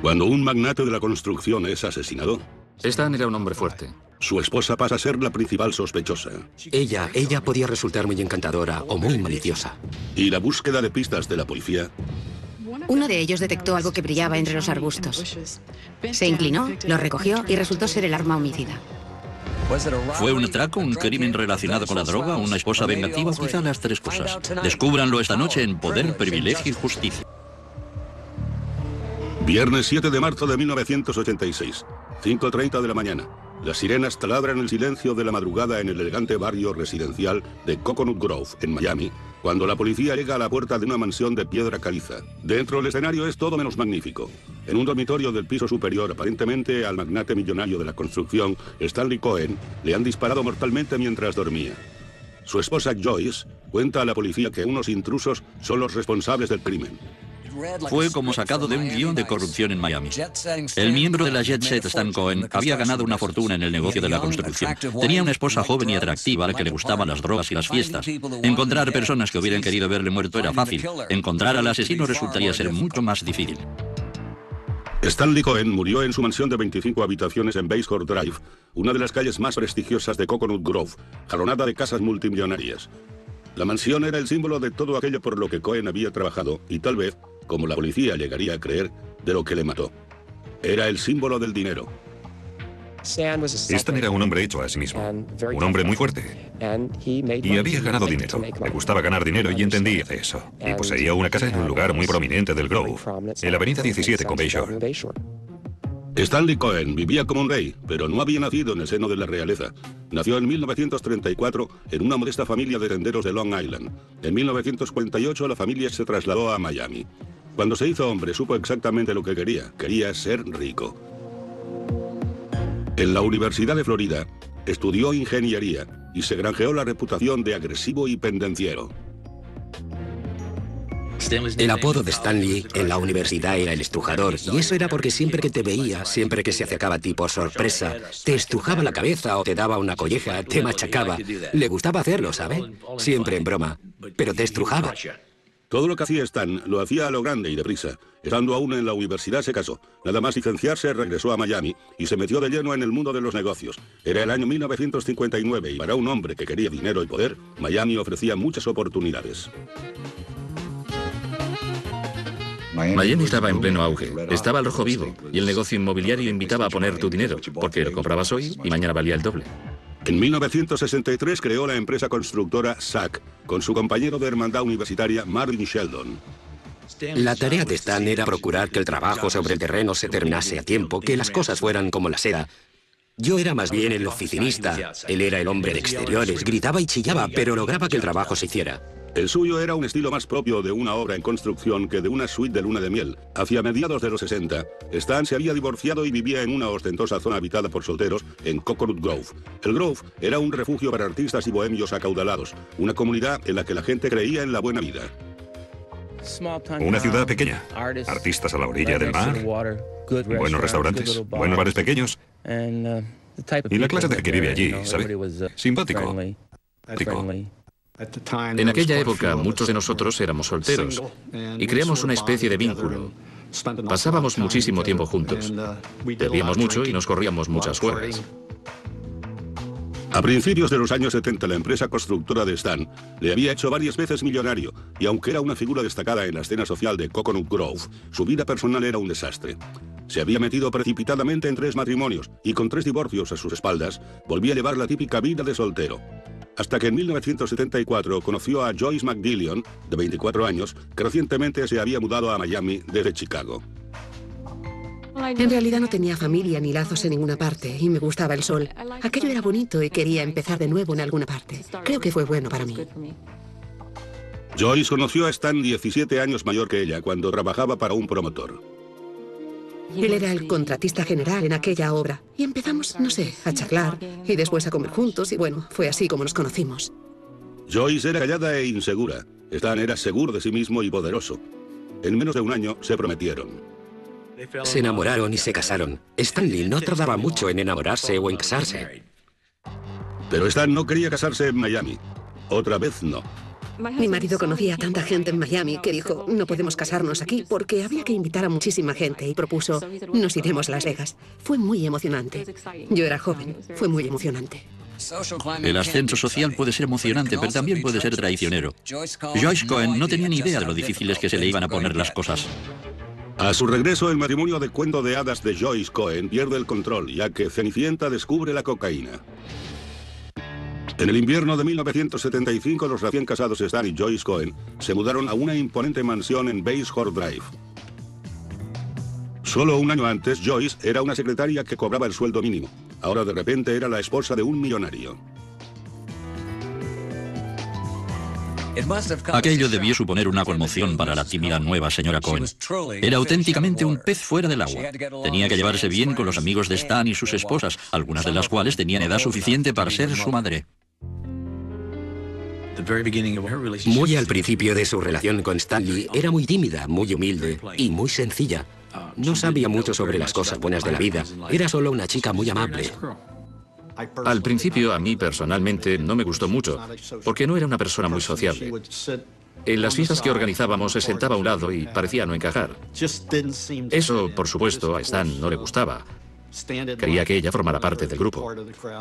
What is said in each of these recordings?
Cuando un magnate de la construcción es asesinado, Stan era un hombre fuerte. su esposa pasa a ser la principal sospechosa. Ella podía resultar muy encantadora o muy maliciosa. Y la búsqueda de pistas de la policía Uno de ellos detectó algo que brillaba entre los arbustos. Se inclinó, lo recogió y resultó ser el arma homicida. ¿Fue un atraco, un crimen relacionado con la droga, una esposa vengativa o quizá las tres cosas? Descúbranlo esta noche en Poder, Privilegio y Justicia. Viernes 7 de marzo de 1986, 5:30 de la mañana. Las sirenas taladran el silencio de la madrugada en el elegante barrio residencial de Coconut Grove, en Miami, cuando la policía llega a la puerta de una mansión de piedra caliza. Dentro el escenario es todo menos magnífico. En un dormitorio del piso superior, aparentemente al magnate millonario de la construcción, Stanley Cohen, le han disparado mortalmente mientras dormía. Su esposa Joyce cuenta a la policía que unos intrusos son los responsables del crimen. Fue como sacado de un guión de corrupción en Miami. El miembro de la Jet Set, Stan Cohen, había ganado una fortuna en el negocio de la construcción. Tenía una esposa joven y atractiva a la que le gustaban las drogas y las fiestas. Encontrar personas que hubieran querido verle muerto era fácil. Encontrar al asesino resultaría ser mucho más difícil. Stanley Cohen murió en su mansión de 25 habitaciones en Bayshore Drive, una de las calles más prestigiosas de Coconut Grove, jalonada de casas multimillonarias. La mansión era el símbolo de todo aquello por lo que Cohen había trabajado y tal vez, como la policía llegaría a creer, de lo que le mató. Era el símbolo del dinero. Stan era un hombre hecho a sí mismo, un hombre muy fuerte. Y había ganado dinero. Le gustaba ganar dinero y entendía de eso. Y poseía una casa en un lugar muy prominente del Grove, en la avenida 17 con Bayshore. Stanley Cohen vivía como un rey, pero no había nacido en el seno de la realeza. Nació en 1934 en una modesta familia de tenderos de Long Island. En 1948 la familia se trasladó a Miami. Cuando se hizo hombre supo exactamente lo que quería. Quería ser rico. En la Universidad de Florida estudió ingeniería y se granjeó la reputación de agresivo y pendenciero. El apodo de Stanley en la universidad era el estrujador, y eso era porque siempre que te veía, siempre que se acercaba a ti por sorpresa, te estrujaba la cabeza o te daba una colleja, te machacaba. Le gustaba hacerlo, ¿sabe? Siempre en broma, pero te estrujaba. Todo lo que hacía Stan lo hacía a lo grande y deprisa. Estando aún en la universidad se casó. Nada más licenciarse regresó a Miami y se metió de lleno en el mundo de los negocios. Era el año 1959 y para un hombre que quería dinero y poder, Miami ofrecía muchas oportunidades. Miami estaba en pleno auge, estaba al rojo vivo, y el negocio inmobiliario invitaba a poner tu dinero, porque lo comprabas hoy y mañana valía el doble. En 1963 creó la empresa constructora SAC, con su compañero de hermandad universitaria Marvin Sheldon. La tarea de Stan era procurar que el trabajo sobre el terreno se terminase a tiempo, que las cosas fueran como la seda. Yo era más bien el oficinista, él era el hombre de exteriores, gritaba y chillaba, pero lograba que el trabajo se hiciera. El suyo era un estilo más propio de una obra en construcción que de una suite de luna de miel. Hacia mediados de los 60, Stan se había divorciado y vivía en una ostentosa zona habitada por solteros en Coconut Grove. El Grove era un refugio para artistas y bohemios acaudalados, una comunidad en la que la gente creía en la buena vida. Una ciudad pequeña, artistas a la orilla del mar, buenos restaurantes, buenos bares pequeños. Y la clase de que vive allí, ¿sabe? Simpático. En aquella época, muchos de nosotros éramos solteros y creamos una especie de vínculo. Pasábamos muchísimo tiempo juntos. Bebíamos mucho y nos corríamos muchas juergas. A principios de los años 70, la empresa constructora de Stan le había hecho varias veces millonario, y aunque era una figura destacada en la escena social de Coconut Grove, su vida personal era un desastre. Se había metido precipitadamente en 3 matrimonios, y con 3 divorcios a sus espaldas, volvía a llevar la típica vida de soltero. Hasta que en 1974 conoció a Joyce McDillion, de 24 años, que recientemente se había mudado a Miami desde Chicago. En realidad no tenía familia ni lazos en ninguna parte y me gustaba el sol. Aquello era bonito y quería empezar de nuevo en alguna parte. Creo que fue bueno para mí. Joyce conoció a Stan 17 años mayor que ella cuando trabajaba para un promotor. Él era el contratista general en aquella obra y empezamos, no sé, a charlar y después a comer juntos y bueno, fue así como nos conocimos. Joyce era callada e insegura. Stan era seguro de sí mismo y poderoso. En menos de un año se prometieron. Se enamoraron y se casaron. Stanley no tardaba mucho en enamorarse o en casarse. Pero Stan no quería casarse en Miami. Otra vez no. Mi marido conocía a tanta gente en Miami que dijo, no podemos casarnos aquí porque había que invitar a muchísima gente y propuso, nos iremos a Las Vegas. Fue muy emocionante. Yo era joven, fue muy emocionante. El ascenso social puede ser emocionante, pero también puede ser traicionero. Joyce Cohen no tenía ni idea de lo difíciles que se le iban a poner las cosas. A su regreso, el matrimonio de cuento de hadas de Joyce Cohen pierde el control, ya que Cenicienta descubre la cocaína. En el invierno de 1975, los recién casados Stan y Joyce Cohen se mudaron a una imponente mansión en Basehor Drive. Solo un año antes, Joyce era una secretaria que cobraba el sueldo mínimo. Ahora de repente era la esposa de un millonario. Aquello debió suponer una conmoción para la tímida nueva señora Cohen. Era auténticamente un pez fuera del agua. Tenía que llevarse bien con los amigos de Stan y sus esposas, algunas de las cuales tenían edad suficiente para ser su madre. Muy al principio de su relación con Stanley, era muy tímida, muy humilde y muy sencilla. No sabía mucho sobre las cosas buenas de la vida. Era solo una chica muy amable. Al principio, a mí personalmente no me gustó mucho, porque no era una persona muy sociable. En las fiestas que organizábamos se sentaba a un lado y parecía no encajar. Eso, por supuesto, a Stan no le gustaba. Quería que ella formara parte del grupo.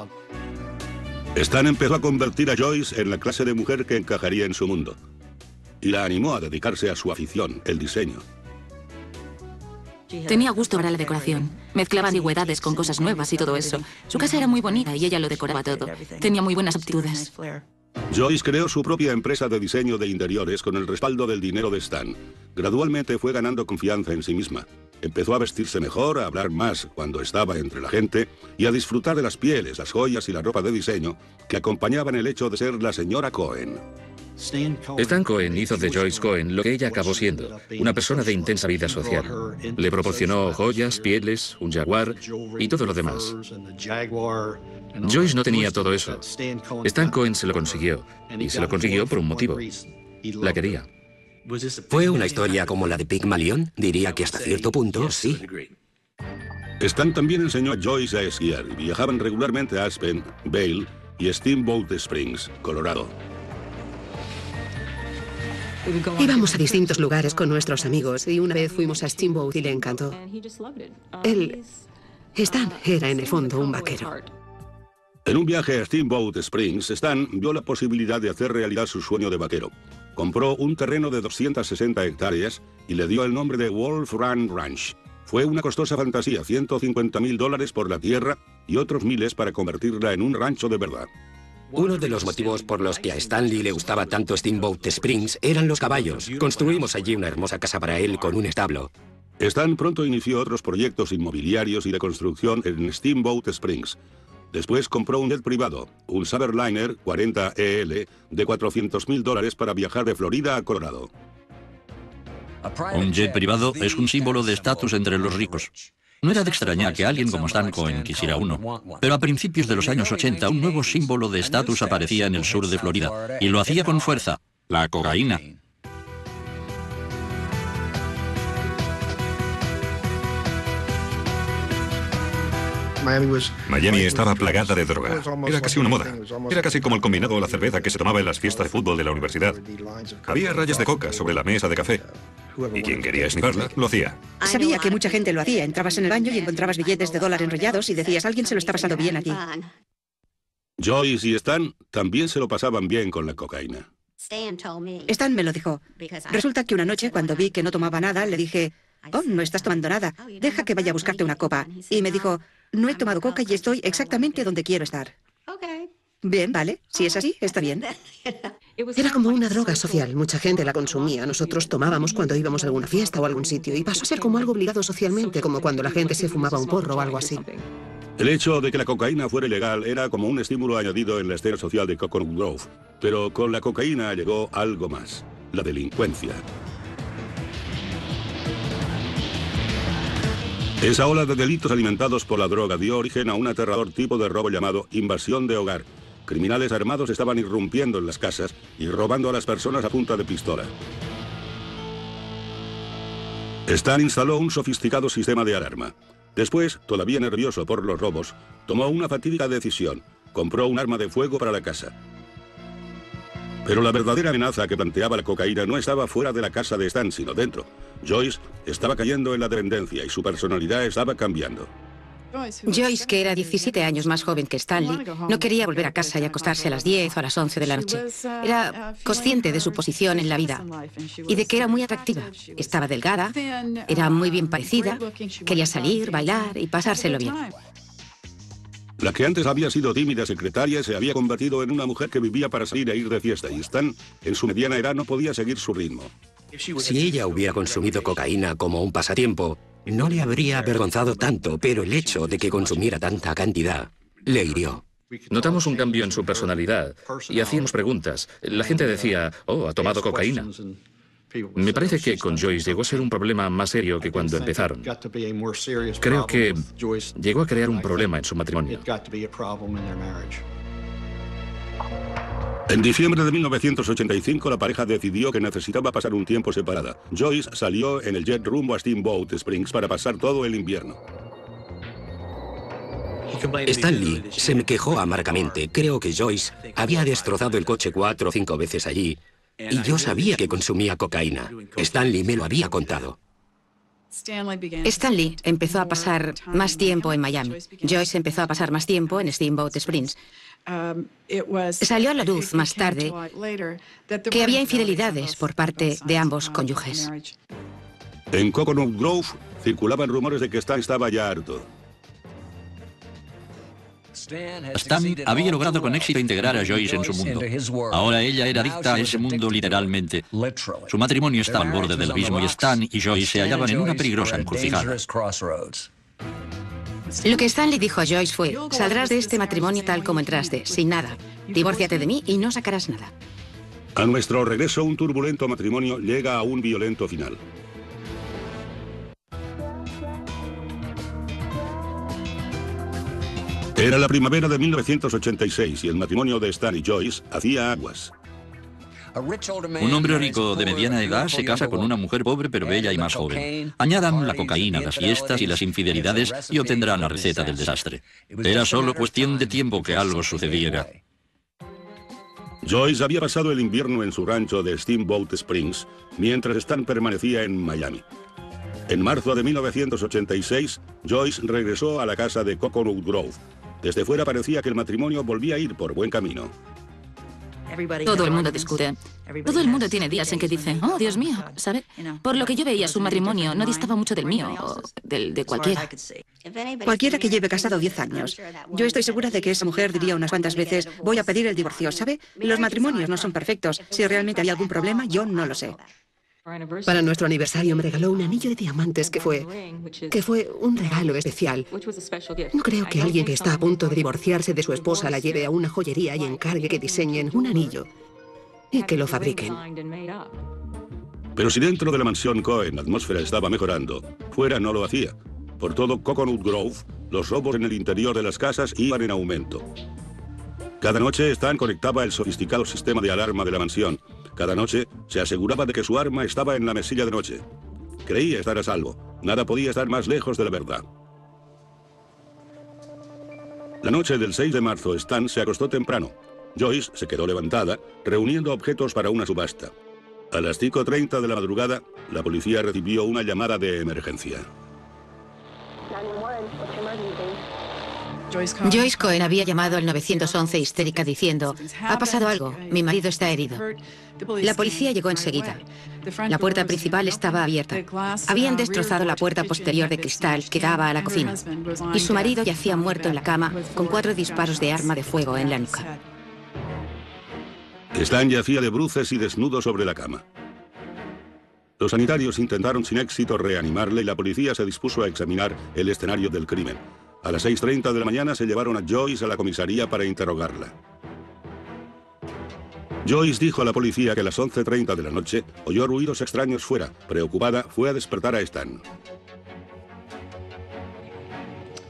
Stan empezó a convertir a Joyce en la clase de mujer que encajaría en su mundo. Y la animó a dedicarse a su afición, el diseño. Tenía gusto para la decoración. Mezclaba antigüedades con cosas nuevas y todo eso. Su casa era muy bonita y ella lo decoraba todo. Tenía muy buenas aptitudes. Joyce creó su propia empresa de diseño de interiores con el respaldo del dinero de Stan. Gradualmente fue ganando confianza en sí misma. Empezó a vestirse mejor, a hablar más cuando estaba entre la gente y a disfrutar de las pieles, las joyas y la ropa de diseño que acompañaban el hecho de ser la señora Cohen. Stan Cohen hizo de Joyce Cohen lo que ella acabó siendo, una persona de intensa vida social. Le proporcionó joyas, pieles, un jaguar y todo lo demás. Joyce no tenía todo eso. Stan Cohen se lo consiguió, y se lo consiguió por un motivo. La quería. ¿Fue una historia como la de Pygmalion? Diría que hasta cierto punto, sí. Stan también enseñó a Joyce a esquiar y viajaban regularmente a Aspen, Vail y Steamboat Springs, Colorado. Íbamos a distintos lugares con nuestros amigos y una vez fuimos a Steamboat y le encantó. Stan era en el fondo un vaquero. En un viaje a Steamboat Springs, Stan vio la posibilidad de hacer realidad su sueño de vaquero. Compró un terreno de 260 hectáreas y le dio el nombre de Wolf Run Ranch. Fue una costosa fantasía, $150,000 por la tierra y otros miles para convertirla en un rancho de verdad. Uno de los motivos por los que a Stanley le gustaba tanto Steamboat Springs eran los caballos. Construimos allí una hermosa casa para él con un establo. Stan pronto inició otros proyectos inmobiliarios y de construcción en Steamboat Springs. Después compró un jet privado, un Saberliner 40 EL de $400,000 para viajar de Florida a Colorado. Un jet privado es un símbolo de estatus entre los ricos. No era de extrañar que alguien como Stan Cohen quisiera uno. Pero a principios de los años 80, un nuevo símbolo de estatus aparecía en el sur de Florida. Y lo hacía con fuerza: la cocaína. Miami estaba plagada de droga. Era casi una moda. Era casi como el combinado o la cerveza que se tomaba en las fiestas de fútbol de la universidad. Había rayas de coca sobre la mesa de café. Y quien quería esnifarla, lo hacía. Sabía que mucha gente lo hacía. Entrabas en el baño y encontrabas billetes de $1 enrollados y decías, alguien se lo está pasando bien aquí. Joyce y Stan también se lo pasaban bien con la cocaína. Stan me lo dijo. Resulta que una noche, cuando vi que no tomaba nada, le dije, oh, no estás tomando nada. Deja que vaya a buscarte una copa. Y me dijo, no he tomado coca y estoy exactamente donde quiero estar. Bien, vale. Si es así, está bien. Era como una droga social. Mucha gente la consumía. Nosotros tomábamos cuando íbamos a alguna fiesta o a algún sitio. Y pasó a ser como algo obligado socialmente, como cuando la gente se fumaba un porro o algo así. El hecho de que la cocaína fuera ilegal era como un estímulo añadido en la escena social de Coconut Grove. Pero con la cocaína llegó algo más: la delincuencia. Esa ola de delitos alimentados por la droga dio origen a un aterrador tipo de robo llamado invasión de hogar. Criminales armados estaban irrumpiendo en las casas y robando a las personas a punta de pistola. Stan instaló un sofisticado sistema de alarma. Después, todavía nervioso por los robos, tomó una fatídica decisión. Compró un arma de fuego para la casa. Pero la verdadera amenaza que planteaba la cocaína no estaba fuera de la casa de Stan, sino dentro. Joyce estaba cayendo en la dependencia y su personalidad estaba cambiando. Joyce, que era 17 años más joven que Stanley, no quería volver a casa y acostarse a las 10 o a las 11 de la noche. Era consciente de su posición en la vida y de que era muy atractiva. Estaba delgada, era muy bien parecida, quería salir, bailar y pasárselo bien. La que antes había sido tímida secretaria se había convertido en una mujer que vivía para salir e ir de fiesta, y Stan, en su mediana edad, no podía seguir su ritmo. Si ella hubiera consumido cocaína como un pasatiempo, no le habría avergonzado tanto, pero el hecho de que consumiera tanta cantidad le hirió. Notamos un cambio en su personalidad y hacíamos preguntas. La gente decía, oh, ha tomado cocaína. Me parece que con Joyce llegó a ser un problema más serio que cuando empezaron. Creo que llegó a crear un problema en su matrimonio. En diciembre de 1985, la pareja decidió que necesitaba pasar un tiempo separada. Joyce salió en el jet rumbo a Steamboat Springs para pasar todo el invierno. Stanley se me quejó amargamente. Creo que Joyce había destrozado el coche 4 o 5 veces allí. Y yo sabía que consumía cocaína. Stanley me lo había contado. Stanley empezó a pasar más tiempo en Miami. Joyce empezó a pasar más tiempo en Steamboat Springs. Salió a la luz más tarde que había infidelidades por parte de ambos cónyuges. En Coconut Grove circulaban rumores de que Stan estaba ya harto. Stan había logrado con éxito integrar a Joyce en su mundo. Ahora ella era adicta a ese mundo literalmente. Su matrimonio estaba al borde del abismo y Stan y Joyce se hallaban en una peligrosa encrucijada. Lo que Stanley dijo a Joyce fue, saldrás de este matrimonio tal como entraste, sin nada. Divórciate de mí y no sacarás nada. A nuestro regreso, un turbulento matrimonio llega a un violento final. Era la primavera de 1986 y el matrimonio de Stan y Joyce hacía aguas. Un hombre rico de mediana edad se casa con una mujer pobre pero bella y más joven. Añadan la cocaína, las fiestas y las infidelidades y obtendrán la receta del desastre. Era solo cuestión de tiempo que algo sucediera. Joyce había pasado el invierno en su rancho de Steamboat Springs, mientras Stan permanecía en Miami. En marzo de 1986, Joyce regresó a la casa de Coconut Grove. Desde fuera parecía que el matrimonio volvía a ir por buen camino. Todo el mundo discute. Todo el mundo tiene días en que dice, oh, Dios mío, ¿sabe? Por lo que yo veía, su matrimonio no distaba mucho del mío, o del de cualquiera. Cualquiera que lleve casado 10 años. Yo estoy segura de que esa mujer diría unas cuantas veces, voy a pedir el divorcio, ¿sabe? Los matrimonios no son perfectos. Si realmente había algún problema, yo no lo sé. Para nuestro aniversario me regaló un anillo de diamantes que fue un regalo especial. No creo que alguien que está a punto de divorciarse de su esposa la lleve a una joyería y encargue que diseñen un anillo y que lo fabriquen. Pero si dentro de la mansión Cohen la atmósfera estaba mejorando, fuera no lo hacía. Por todo Coconut Grove, los robos en el interior de las casas iban en aumento. Cada noche Stan conectaba el sofisticado sistema de alarma de la mansión. Cada noche se aseguraba de que su arma estaba en la mesilla de noche. Creía estar a salvo. Nada podía estar más lejos de la verdad. La noche del 6 de marzo, Stan se acostó temprano. Joyce se quedó levantada, reuniendo objetos para una subasta. A las 5:30 de la madrugada, la policía recibió una llamada de emergencia. Joyce Cohen había llamado al 911 histérica diciendo, ha pasado algo, mi marido está herido. La policía llegó enseguida. La puerta principal estaba abierta. Habían destrozado la puerta posterior de cristal que daba a la cocina. Y su marido yacía muerto en la cama con 4 disparos de arma de fuego en la nuca. Stan yacía de bruces y desnudo sobre la cama. Los sanitarios intentaron sin éxito reanimarle y la policía se dispuso a examinar el escenario del crimen. A las 6:30 de la mañana se llevaron a Joyce a la comisaría para interrogarla. Joyce dijo a la policía que a las 11:30 de la noche oyó ruidos extraños fuera. Preocupada, fue a despertar a Stan.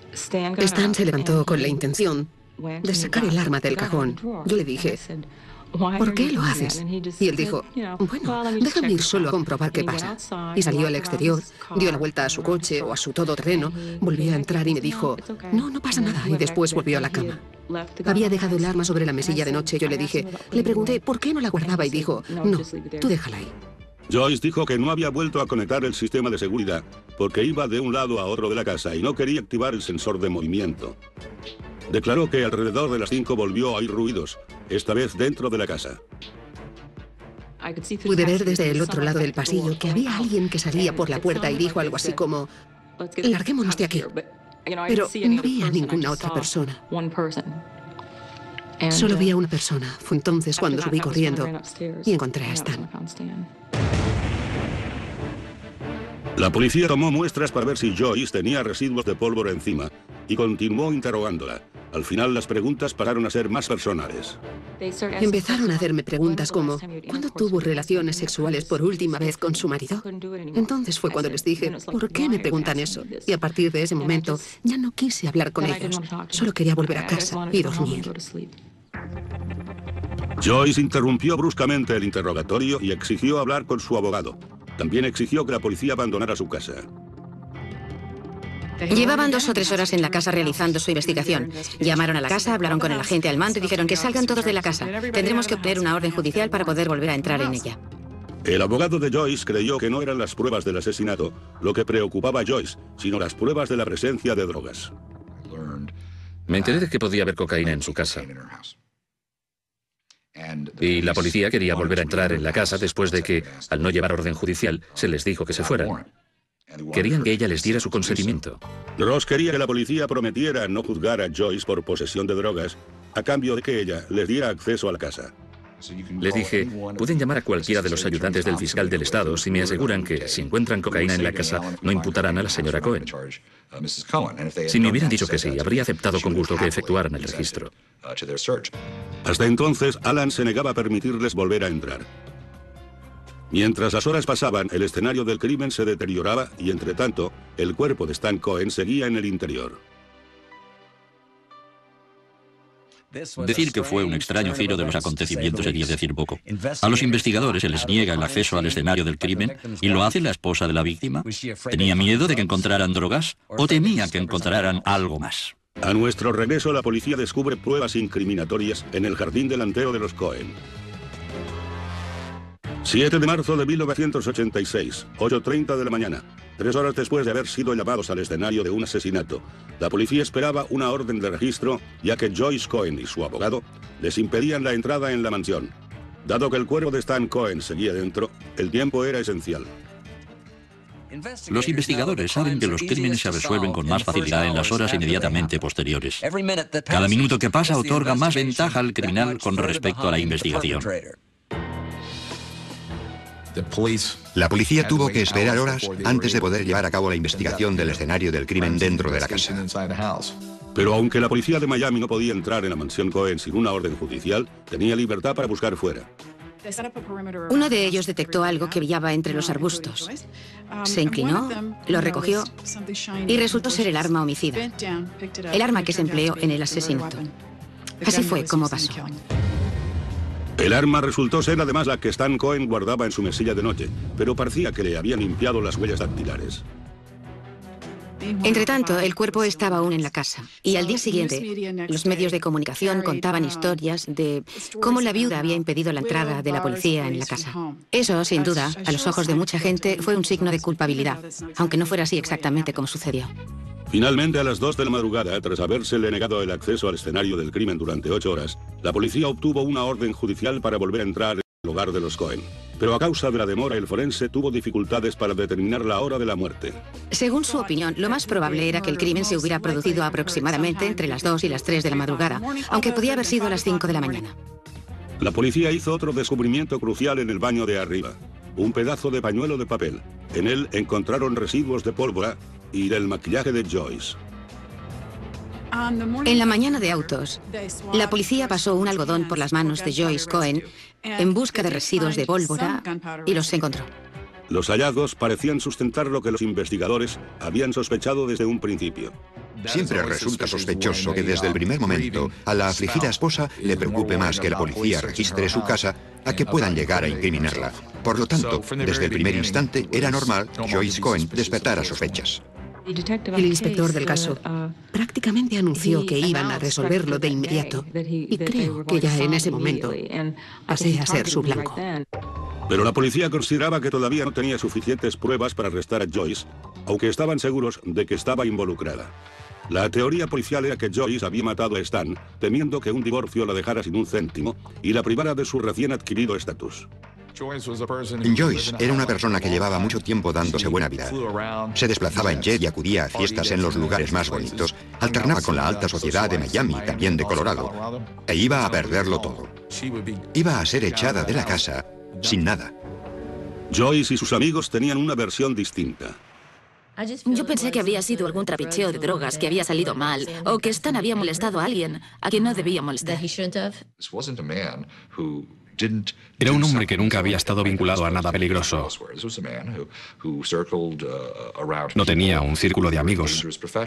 Stan se levantó con la intención de sacar el arma del cajón. Yo le dije, ¿por qué lo haces? Y él dijo, bueno, déjame ir solo a comprobar qué pasa. Y salió al exterior, dio la vuelta a su coche o a su todoterreno, volvió a entrar y me dijo, no pasa nada, y después volvió a la cama. Había dejado el arma sobre la mesilla de noche. Yo le pregunté por qué no la guardaba y dijo, no, tú déjala ahí. Joyce dijo que no había vuelto a conectar el sistema de seguridad porque iba de un lado a otro de la casa y no quería activar el sensor de movimiento. Declaró que alrededor de las 5 volvió a oír ruidos, esta vez dentro de la casa. Pude ver desde el otro lado del pasillo que había alguien que salía por la puerta y dijo algo así como, larguémonos de aquí. Pero no vi a ninguna otra persona. Solo vi a una persona. Fue entonces cuando subí corriendo y encontré a Stan. La policía tomó muestras para ver si Joyce tenía residuos de pólvora encima y continuó interrogándola. Al final las preguntas pasaron a ser más personales. Empezaron a hacerme preguntas como, ¿cuándo tuvo relaciones sexuales por última vez con su marido? Entonces fue cuando les dije, ¿por qué me preguntan eso? Y a partir de ese momento ya no quise hablar con ellos. Solo quería volver a casa y dormir. Joyce interrumpió bruscamente el interrogatorio y exigió hablar con su abogado. También exigió que la policía abandonara su casa. Llevaban 2 o 3 horas en la casa realizando su investigación. Llamaron a la casa, hablaron con el agente al mando y dijeron que salgan todos de la casa. Tendremos que obtener una orden judicial para poder volver a entrar en ella. El abogado de Joyce creyó que no eran las pruebas del asesinato lo que preocupaba a Joyce, sino las pruebas de la presencia de drogas. Me enteré de que podía haber cocaína en su casa. Y la policía quería volver a entrar en la casa después de que, al no llevar orden judicial, se les dijo que se fueran. Querían que ella les diera su consentimiento. Ross quería que la policía prometiera no juzgar a Joyce por posesión de drogas a cambio de que ella les diera acceso a la casa. Les dije, pueden llamar a cualquiera de los ayudantes del fiscal del estado si me aseguran que, si encuentran cocaína en la casa, no imputarán a la señora Cohen. Si me hubieran dicho que sí, habría aceptado con gusto que efectuaran el registro. Hasta entonces, Alan se negaba a permitirles volver a entrar. Mientras las horas pasaban, el escenario del crimen se deterioraba y, entre tanto, el cuerpo de Stan Cohen seguía en el interior. Decir que fue un extraño giro de los acontecimientos sería decir poco. A los investigadores se les niega el acceso al escenario del crimen y lo hace la esposa de la víctima. ¿Tenía miedo de que encontraran drogas o temía que encontraran algo más? A nuestro regreso, la policía descubre pruebas incriminatorias en el jardín delantero de los Cohen. 7 de marzo de 1986, 8:30 de la mañana. 3 horas después de haber sido llamados al escenario de un asesinato, la policía esperaba una orden de registro, ya que Joyce Cohen y su abogado les impedían la entrada en la mansión. Dado que el cuerpo de Stan Cohen seguía dentro, el tiempo era esencial. Los investigadores saben que los crímenes se resuelven con más facilidad en las horas inmediatamente posteriores. Cada minuto que pasa otorga más ventaja al criminal con respecto a la investigación. La policía tuvo que esperar horas antes de poder llevar a cabo la investigación del escenario del crimen dentro de la casa. Pero aunque la policía de Miami no podía entrar en la mansión Cohen sin una orden judicial, tenía libertad para buscar fuera. Uno de ellos detectó algo que brillaba entre los arbustos. Se inclinó, lo recogió y resultó ser el arma homicida. El arma que se empleó en el asesinato. Así fue como pasó. El arma resultó ser además la que Stan Cohen guardaba en su mesilla de noche, pero parecía que le habían limpiado las huellas dactilares. Entretanto, el cuerpo estaba aún en la casa. Y al día siguiente, los medios de comunicación contaban historias de cómo la viuda había impedido la entrada de la policía en la casa. Eso, sin duda, a los ojos de mucha gente, fue un signo de culpabilidad, aunque no fuera así exactamente como sucedió. Finalmente, a las 2 de la madrugada, tras habérsele negado el acceso al escenario del crimen durante 8 horas, la policía obtuvo una orden judicial para volver a entrar en el hogar de los Cohen. Pero a causa de la demora, el forense tuvo dificultades para determinar la hora de la muerte. Según su opinión, lo más probable era que el crimen se hubiera producido aproximadamente entre las 2 y las 3 de la madrugada, aunque podía haber sido a las 5 de la mañana. La policía hizo otro descubrimiento crucial en el baño de arriba. Un pedazo de pañuelo de papel. En él encontraron residuos de pólvora y del maquillaje de Joyce. En la mañana de autos, la policía pasó un algodón por las manos de Joyce Cohen en busca de residuos de pólvora y los encontró. Los hallazgos parecían sustentar lo que los investigadores habían sospechado desde un principio. Siempre resulta sospechoso que desde el primer momento a la afligida esposa le preocupe más que la policía registre su casa a que puedan llegar a incriminarla. Por lo tanto, desde el primer instante era normal que Joyce Cohen despertara sospechas. El inspector del caso prácticamente anunció que iban a resolverlo de inmediato y creo que ya en ese momento pasé a ser su blanco. Pero la policía consideraba que todavía no tenía suficientes pruebas para arrestar a Joyce, aunque estaban seguros de que estaba involucrada. La teoría policial era que Joyce había matado a Stan, temiendo que un divorcio la dejara sin un céntimo y la privara de su recién adquirido estatus. Joyce era una persona que llevaba mucho tiempo dándose buena vida. Se desplazaba en jet y acudía a fiestas en los lugares más bonitos, alternaba con la alta sociedad de Miami y también de Colorado, e iba a perderlo todo. Iba a ser echada de la casa sin nada. Joyce y sus amigos tenían una versión distinta. Yo pensé que había sido algún trapicheo de drogas que había salido mal, o que Stan había molestado a alguien a quien no debía molestar. Era un hombre que nunca había estado vinculado a nada peligroso. No tenía un círculo de amigos,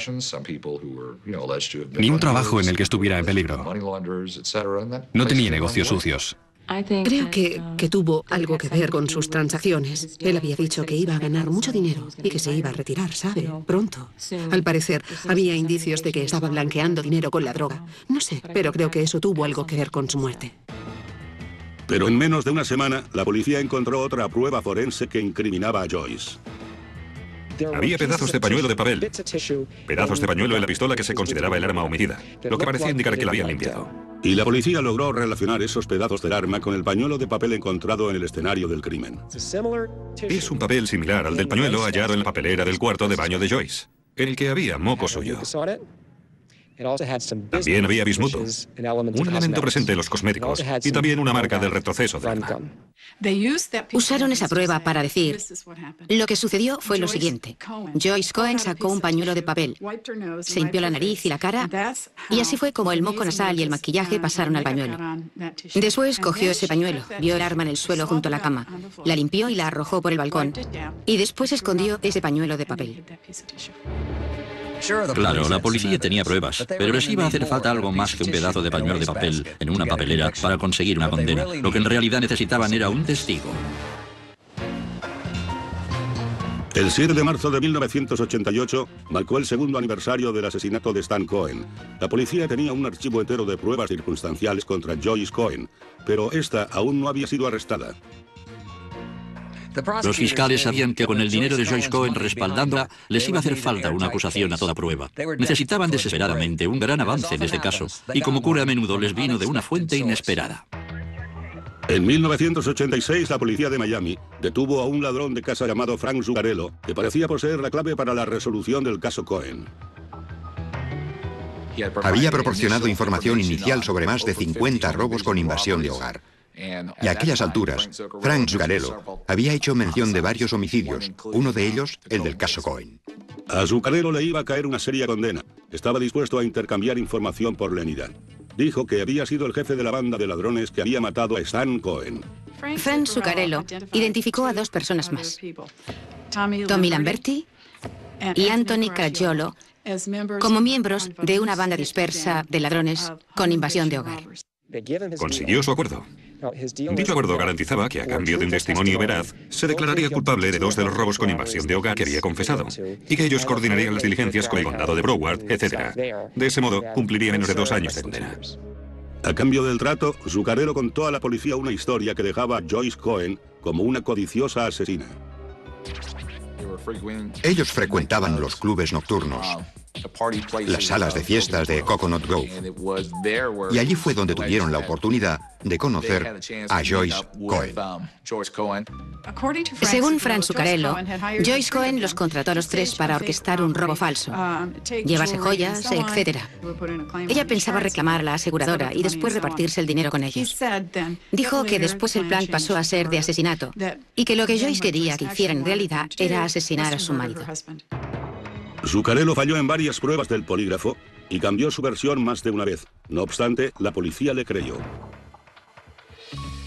ni un trabajo en el que estuviera en peligro. No tenía negocios sucios. Creo que tuvo algo que ver con sus transacciones. Él había dicho que iba a ganar mucho dinero y que se iba a retirar, ¿sabe? Pronto. Al parecer, había indicios de que estaba blanqueando dinero con la droga. No sé, pero creo que eso tuvo algo que ver con su muerte. Pero en menos de una semana, la policía encontró otra prueba forense que incriminaba a Joyce. Había pedazos de pañuelo de papel, pedazos de pañuelo en la pistola que se consideraba el arma homicida, lo que parecía indicar que la habían limpiado. Y la policía logró relacionar esos pedazos del arma con el pañuelo de papel encontrado en el escenario del crimen. Es un papel similar al del pañuelo hallado en la papelera del cuarto de baño de Joyce, en el que había moco suyo. También había bismuto, un elemento presente en los cosméticos, y también una marca del retroceso del arma. Usaron esa prueba para decir, lo que sucedió fue lo siguiente. Joyce Cohen sacó un pañuelo de papel, se limpió la nariz y la cara, y así fue como el moco nasal y el maquillaje pasaron al pañuelo. Después cogió ese pañuelo, vio el arma en el suelo junto a la cama, la limpió y la arrojó por el balcón, y después escondió ese pañuelo de papel. Claro, la policía tenía pruebas, pero les iba a hacer falta algo más que un pedazo de pañuelo de papel en una papelera para conseguir una condena. Lo que en realidad necesitaban era un testigo. El 7 de marzo de 1988 marcó el segundo aniversario del asesinato de Stan Cohen. La policía tenía un archivo entero de pruebas circunstanciales contra Joyce Cohen, pero esta aún no había sido arrestada. Los fiscales sabían que con el dinero de Joyce Cohen respaldándola, les iba a hacer falta una acusación a toda prueba. Necesitaban desesperadamente un gran avance en este caso, y como ocurre a menudo, les vino de una fuente inesperada. En 1986, la policía de Miami detuvo a un ladrón de casa llamado Frank Zuccarello, que parecía poseer la clave para la resolución del caso Cohen. Había proporcionado información inicial sobre más de 50 robos con invasión de hogar. Y a aquellas alturas, Frank Zuccarello había hecho mención de varios homicidios, uno de ellos el del caso Cohen. A Zuccarello le iba a caer una seria condena. Estaba dispuesto a intercambiar información por lenidad. Dijo que había sido el jefe de la banda de ladrones que había matado a Stan Cohen. Frank Zuccarello identificó a dos personas más, Tommy Lamberti y Anthony Caragiolo, como miembros de una banda dispersa de ladrones con invasión de hogar. Consiguió su acuerdo. Dicho acuerdo garantizaba que a cambio de un testimonio veraz, se declararía culpable de 2 de los robos con invasión de hogar que había confesado, y que ellos coordinarían las diligencias con el condado de Broward, etc. De ese modo, cumpliría menos de 2 años de condena. A cambio del trato, Zuccarello contó a la policía una historia que dejaba a Joyce Cohen como una codiciosa asesina. Ellos frecuentaban los clubes nocturnos, las salas de fiestas de Coconut Grove, y allí fue donde tuvieron la oportunidad de conocer a Joyce Cohen. Según Frank Zuccarello, Joyce Cohen los contrató a los tres para orquestar un robo falso, llevarse joyas, etc. Ella pensaba reclamar a la aseguradora y después repartirse el dinero con ellos. Dijo que después el plan pasó a ser de asesinato y que lo que Joyce quería que hiciera en realidad era asesinar a su marido. Zuccarello falló en varias pruebas del polígrafo y cambió su versión más de una vez. No obstante, la policía le creyó.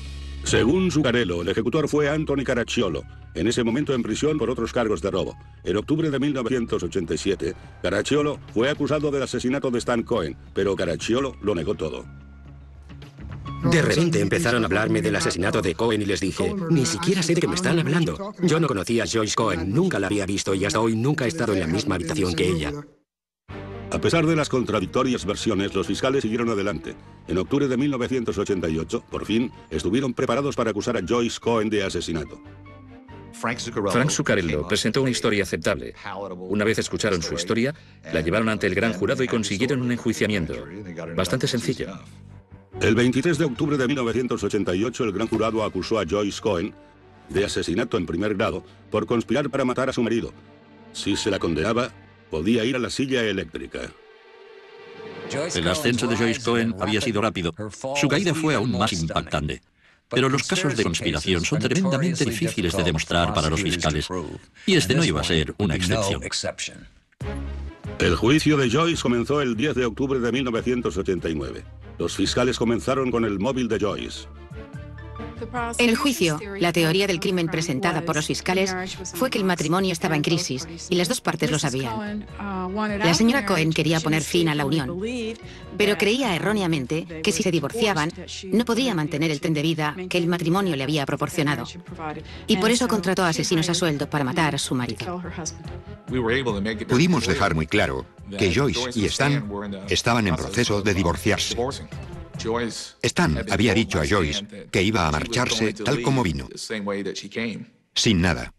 Según Zuccarello, el ejecutor fue Anthony Caracciolo, en ese momento en prisión por otros cargos de robo. En octubre de 1987, Caracciolo fue acusado del asesinato de Stan Cohen, pero Caracciolo lo negó todo. De repente empezaron a hablarme del asesinato de Cohen y les dije, ni siquiera sé de qué me están hablando. Yo no conocía a Joyce Cohen, nunca la había visto y hasta hoy nunca he estado en la misma habitación que ella. A pesar de las contradictorias versiones, los fiscales siguieron adelante. En octubre de 1988, por fin, estuvieron preparados para acusar a Joyce Cohen de asesinato. Frank Zuccarello presentó una historia aceptable. Una vez escucharon su historia, la llevaron ante el gran jurado y consiguieron un enjuiciamiento. Bastante sencillo. El 23 de octubre de 1988, el gran jurado acusó a Joyce Cohen de asesinato en primer grado por conspirar para matar a su marido. Si se la condenaba, podía ir a la silla eléctrica. El ascenso de Joyce Cohen había sido rápido. Su caída fue aún más impactante. Pero los casos de conspiración son tremendamente difíciles de demostrar para los fiscales. Y este no iba a ser una excepción. El juicio de Joyce comenzó el 10 de octubre de 1989. Los fiscales comenzaron con el móvil de Joyce. En el juicio, la teoría del crimen presentada por los fiscales fue que el matrimonio estaba en crisis y las dos partes lo sabían. La señora Cohen quería poner fin a la unión, pero creía erróneamente que si se divorciaban, no podía mantener el tren de vida que el matrimonio le había proporcionado. Y por eso contrató a asesinos a sueldo para matar a su marido. Pudimos dejar muy claro que Joyce y Stan estaban en proceso de divorciarse. Stan había dicho a Joyce que iba a marcharse tal como vino, sin nada.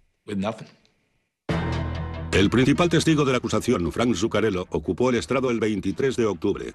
El principal testigo de la acusación, Frank Zuccarello, ocupó el estrado el 23 de octubre.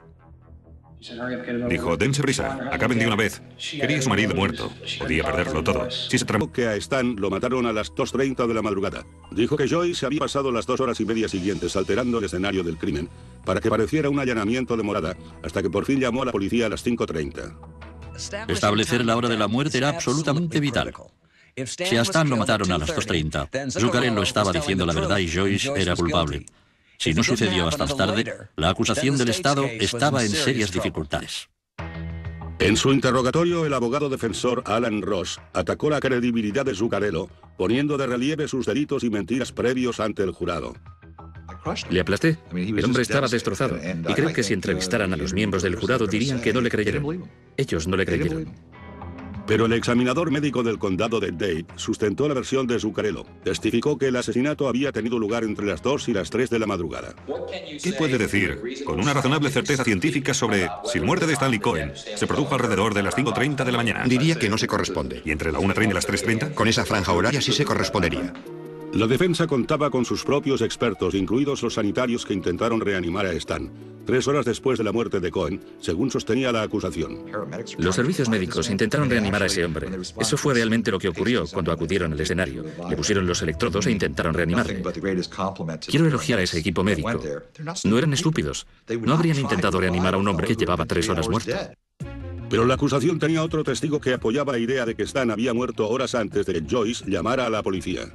Dijo, dense prisa, acaben de una vez. Quería a su marido muerto, podía perderlo todo. Si se tramó que a Stan lo mataron a las 2:30 de la madrugada. Dijo que Joyce había pasado las 2 horas y media siguientes alterando el escenario del crimen para que pareciera un allanamiento de morada, hasta que por fin llamó a la policía a las 5:30. Establecer la hora de la muerte era absolutamente vital. Si a Stan lo mataron a las 2:30, Zuccarello estaba diciendo la verdad y Joyce era culpable. Si no sucedió hasta más tarde, la acusación del Estado estaba en serias dificultades. En su interrogatorio, el abogado defensor Alan Ross atacó la credibilidad de Zuccarello, poniendo de relieve sus delitos y mentiras previos ante el jurado. Le aplasté. El hombre estaba destrozado. Y creo que si entrevistaran a los miembros del jurado dirían que no le creyeron. Ellos no le creyeron. Pero el examinador médico del condado de Dade sustentó la versión de Zuccarello. Testificó que el asesinato había tenido lugar entre las 2 y las 3 de la madrugada. ¿Qué puede decir con una razonable certeza científica sobre si la muerte de Stanley Cohen se produjo alrededor de las 5:30 de la mañana? Diría que no se corresponde. ¿Y entre la 1:30 y las 3:30? Con esa franja horaria sí se correspondería. La defensa contaba con sus propios expertos, incluidos los sanitarios que intentaron reanimar a Stan, 3 horas después de la muerte de Cohen, según sostenía la acusación. Los servicios médicos intentaron reanimar a ese hombre. Eso fue realmente lo que ocurrió cuando acudieron al escenario. Le pusieron los electrodos e intentaron reanimarle. Quiero elogiar a ese equipo médico. No eran estúpidos. No habrían intentado reanimar a un hombre que llevaba 3 horas muerto. Pero la acusación tenía otro testigo que apoyaba la idea de que Stan había muerto horas antes de que Joyce llamara a la policía.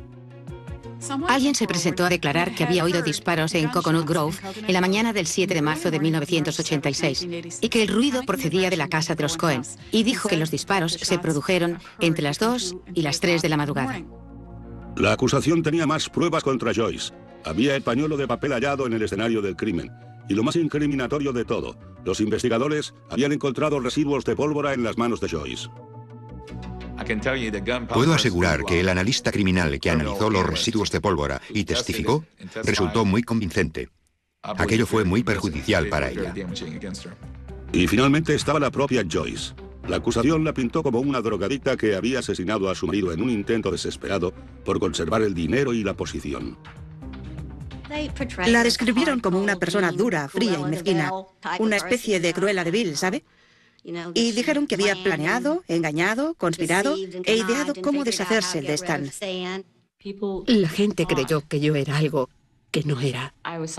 Alguien se presentó a declarar que había oído disparos en Coconut Grove en la mañana del 7 de marzo de 1986 y que el ruido procedía de la casa de los Cohen, y dijo que los disparos se produjeron entre las 2 y las 3 de la madrugada. La acusación tenía más pruebas contra Joyce. Había el pañuelo de papel hallado en el escenario del crimen. Y lo más incriminatorio de todo, los investigadores habían encontrado residuos de pólvora en las manos de Joyce. Puedo asegurar que el analista criminal que analizó los residuos de pólvora y testificó resultó muy convincente. Aquello fue muy perjudicial para ella. Y finalmente estaba la propia Joyce. La acusación la pintó como una drogadicta que había asesinado a su marido en un intento desesperado por conservar el dinero y la posición. La describieron como una persona dura, fría y mezquina, una especie de Cruella de Vil, ¿sabe? Y dijeron que había planeado, engañado, conspirado e ideado cómo deshacerse de Stan. La gente creyó que yo era algo que no era.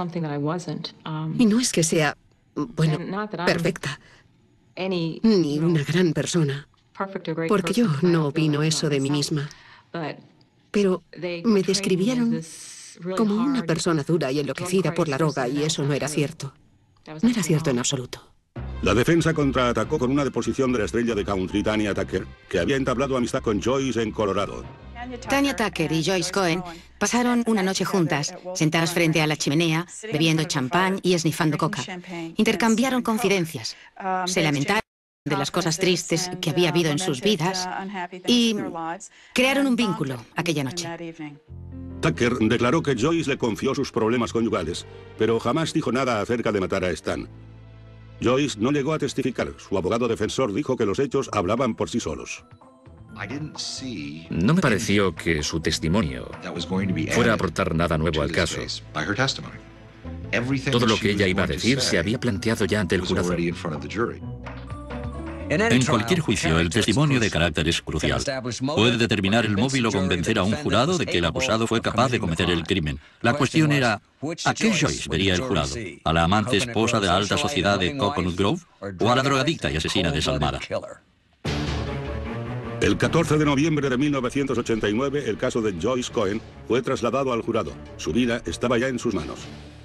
Y no es que sea, bueno, perfecta, ni una gran persona, porque yo no opino eso de mí misma. Pero me describieron como una persona dura y enloquecida por la droga, y eso no era cierto. No era cierto en absoluto. La defensa contraatacó con una deposición de la estrella de country Tanya Tucker, que había entablado amistad con Joyce en Colorado. Tanya Tucker y Joyce Cohen pasaron una noche juntas, sentadas frente a la chimenea, bebiendo champán y esnifando coca. Intercambiaron confidencias, se lamentaron de las cosas tristes que había habido en sus vidas y crearon un vínculo aquella noche. Tucker declaró que Joyce le confió sus problemas conyugales, pero jamás dijo nada acerca de matar a Stan. Joyce no llegó a testificar. Su abogado defensor dijo que los hechos hablaban por sí solos. No me pareció que su testimonio fuera a aportar nada nuevo al caso. Todo lo que ella iba a decir se había planteado ya ante el jurado. En cualquier juicio, el testimonio de carácter es crucial. Puede determinar el móvil o convencer a un jurado de que el acusado fue capaz de cometer el crimen. La cuestión era, ¿a qué Joyce vería el jurado? ¿A la amante esposa de la alta sociedad de Coconut Grove? ¿O a la drogadicta y asesina desalmada? El 14 de noviembre de 1989, el caso de Joyce Cohen fue trasladado al jurado. Su vida estaba ya en sus manos.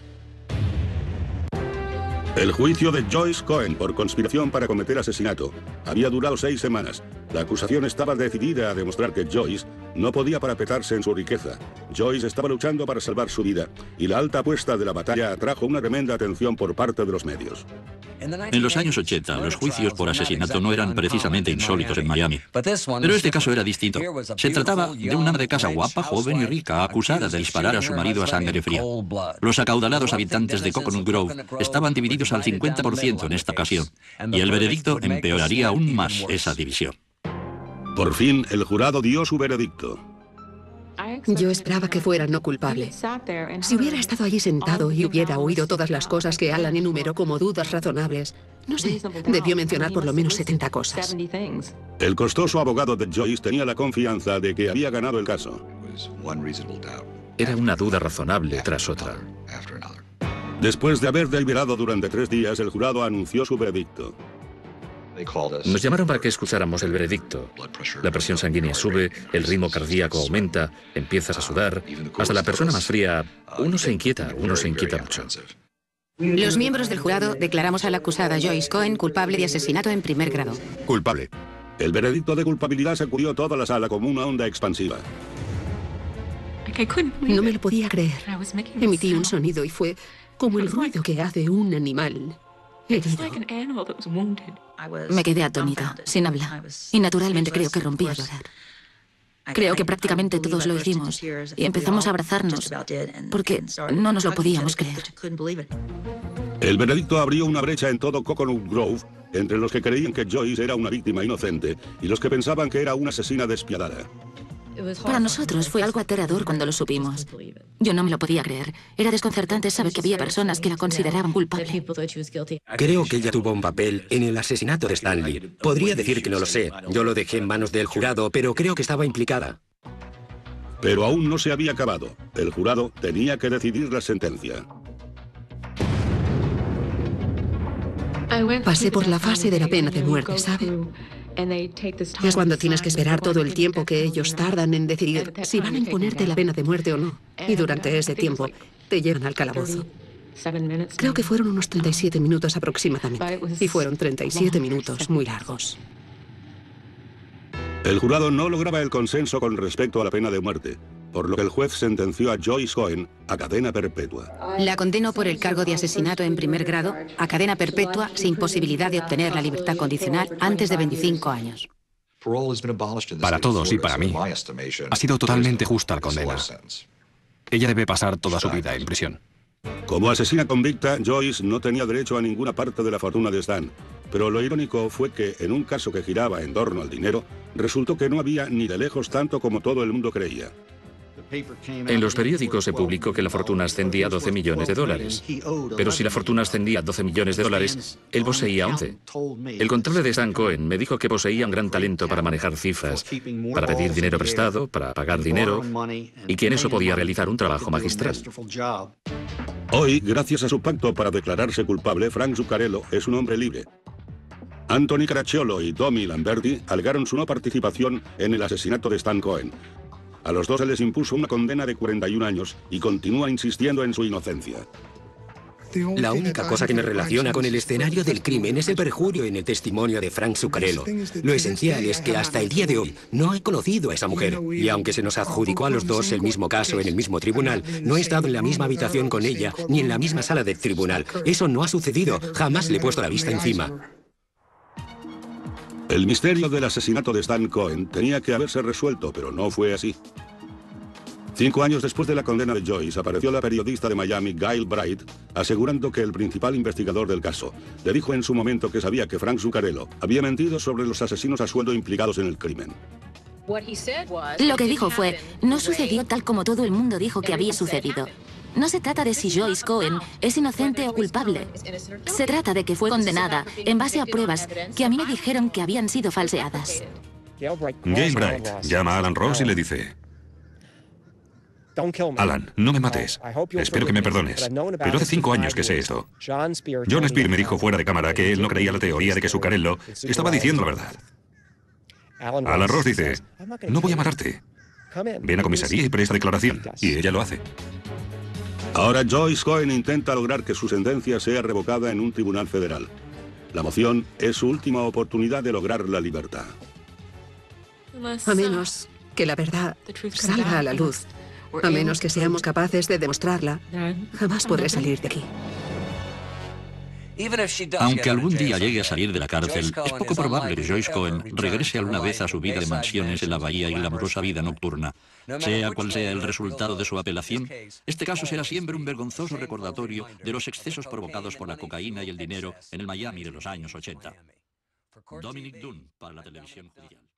El juicio de Joyce Cohen por conspiración para cometer asesinato había durado 6 semanas. La acusación estaba decidida a demostrar que Joyce no podía parapetarse en su riqueza. Joyce estaba luchando para salvar su vida, y la alta apuesta de la batalla atrajo una tremenda atención por parte de los medios. En los años 80, los juicios por asesinato no eran precisamente insólitos en Miami. Pero este caso era distinto. Se trataba de una ama de casa guapa, joven y rica, acusada de disparar a su marido a sangre fría. Los acaudalados habitantes de Coconut Grove estaban divididos al 50% en esta ocasión, y el veredicto empeoraría aún más esa división. Por fin, el jurado dio su veredicto. Yo esperaba que fuera no culpable. Si hubiera estado allí sentado y hubiera oído todas las cosas que Alan enumeró como dudas razonables, no sé, debió mencionar por lo menos 70 cosas. El costoso abogado de Joyce tenía la confianza de que había ganado el caso. Era una duda razonable tras otra. Después de haber deliberado durante 3 días, el jurado anunció su veredicto. Nos llamaron para que escucháramos el veredicto. La presión sanguínea sube, el ritmo cardíaco aumenta, empiezas a sudar. Hasta la persona más fría, uno se inquieta mucho. Los miembros del jurado declaramos a la acusada Joyce Cohen culpable de asesinato en primer grado. Culpable. El veredicto de culpabilidad sacudió toda la sala como una onda expansiva. No me lo podía creer. Emití un sonido y fue como el ruido que hace un animal herido. Me quedé atónita, sin hablar. Y naturalmente creo que rompí a llorar. Creo que prácticamente todos lo hicimos y empezamos a abrazarnos porque no nos lo podíamos creer. El veredicto abrió una brecha en todo Coconut Grove entre los que creían que Joyce era una víctima inocente y los que pensaban que era una asesina despiadada. Para nosotros fue algo aterrador cuando lo supimos. Yo no me lo podía creer. Era desconcertante saber que había personas que la consideraban culpable. Creo que ella tuvo un papel en el asesinato de Stanley. Podría decir que no lo sé. Yo lo dejé en manos del jurado, pero creo que estaba implicada. Pero aún no se había acabado. El jurado tenía que decidir la sentencia. Pasé por la fase de la pena de muerte, ¿sabe? Es cuando tienes que esperar todo el tiempo que ellos tardan en decidir si van a imponerte la pena de muerte o no. Y durante ese tiempo te llevan al calabozo. Creo que fueron unos 37 minutos aproximadamente. Y fueron 37 minutos muy largos. El jurado no lograba el consenso con respecto a la pena de muerte, por lo que el juez sentenció a Joyce Cohen a cadena perpetua. La condenó por el cargo de asesinato en primer grado a cadena perpetua sin posibilidad de obtener la libertad condicional antes de 25 años. Para todos y para mí, ha sido totalmente justa la condena. Ella debe pasar toda su vida en prisión. Como asesina convicta, Joyce no tenía derecho a ninguna parte de la fortuna de Stan. Pero lo irónico fue que, en un caso que giraba en torno al dinero, resultó que no había ni de lejos tanto como todo el mundo creía. En los periódicos se publicó que la fortuna ascendía a $12 millones. Pero si la fortuna ascendía a $12 millones, él poseía 11. El contable de Stan Cohen me dijo que poseía un gran talento para manejar cifras, para pedir dinero prestado, para pagar dinero, y que en eso podía realizar un trabajo magistral. Hoy, gracias a su pacto para declararse culpable, Frank Zuccarello es un hombre libre. Anthony Caracciolo y Tommy Lamberti alegaron su no participación en el asesinato de Stan Cohen. A los dos se les impuso una condena de 41 años y continúan insistiendo en su inocencia. La única cosa que me relaciona con el escenario del crimen es el perjurio en el testimonio de Frank Zuccarello. Lo esencial es que hasta el día de hoy no he conocido a esa mujer. Y aunque se nos adjudicó a los dos el mismo caso en el mismo tribunal, no he estado en la misma habitación con ella ni en la misma sala del tribunal. Eso no ha sucedido. Jamás le he puesto la vista encima. El misterio del asesinato de Stan Cohen tenía que haberse resuelto, pero no fue así. 5 años después de la condena de Joyce, apareció la periodista de Miami, Gail Bright, asegurando que el principal investigador del caso le dijo en su momento que sabía que Frank Zuccarello había mentido sobre los asesinos a sueldo implicados en el crimen. Lo que dijo fue, no sucedió tal como todo el mundo dijo que había sucedido. No se trata de si Joyce Cohen es inocente o culpable. Se trata de que fue condenada en base a pruebas que a mí me dijeron que habían sido falseadas. Gail Bright llama a Alan Ross y le dice: Alan, no me mates. Espero que me perdones. Pero hace 5 años que sé esto. John Spear me dijo fuera de cámara que él no creía la teoría de que Zuccarello estaba diciendo la verdad. Alan Ross dice: no voy a matarte. Ven a comisaría y presta declaración. Y ella lo hace. Ahora Joyce Cohen intenta lograr que su sentencia sea revocada en un tribunal federal. La moción es su última oportunidad de lograr la libertad. A menos que la verdad salga a la luz. A menos que seamos capaces de demostrarla, jamás podré salir de aquí. Aunque algún día llegue a salir de la cárcel, es poco probable que Joyce Cohen regrese alguna vez a su vida de mansiones en la bahía y glamurosa vida nocturna. Sea cual sea el resultado de su apelación, este caso será siempre un vergonzoso recordatorio de los excesos provocados por la cocaína y el dinero en el Miami de los años 80. Dominic Dunne, para la televisión judicial.